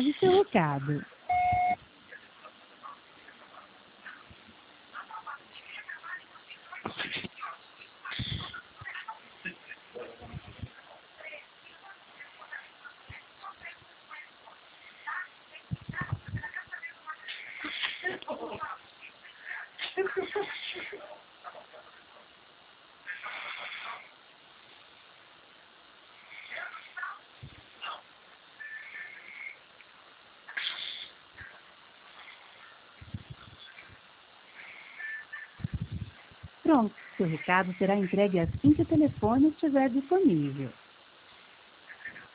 grave seu recado. Pronto, seu recado será entregue assim que o telefone estiver disponível.